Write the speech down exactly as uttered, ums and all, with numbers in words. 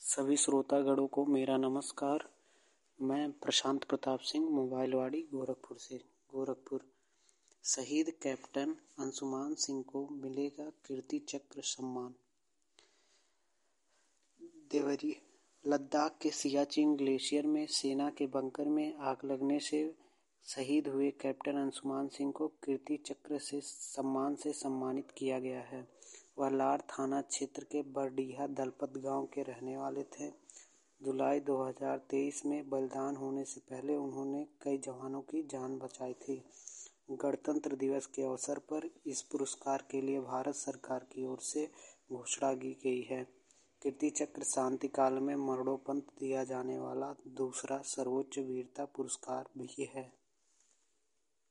सभी श्रोतागणों को मेरा नमस्कार। मैं प्रशांत प्रताप सिंह, मोबाइलवाड़ी, गोरखपुर से गोरखपुर शहीद कैप्टन अंशुमान सिंह को मिलेगा कीर्ति चक्र सम्मान। देवरी लद्दाख के सियाचिन ग्लेशियर में सेना के बंकर में आग लगने से शहीद हुए कैप्टन अंशुमान सिंह को कीर्ति चक्र से सम्मान से सम्मानित किया गया है। वह लार थाना क्षेत्र के बरडीहा दलपत गांव के रहने वाले थे। जुलाई दो हज़ार तेईस में बलिदान होने से पहले उन्होंने कई जवानों की जान बचाई थी। गणतंत्र दिवस के अवसर पर इस पुरस्कार के लिए भारत सरकार की ओर से घोषणा की गई है। कीर्ति चक्र शांति काल में मरणोपरांत दिया जाने वाला दूसरा सर्वोच्च वीरता पुरस्कार भी है।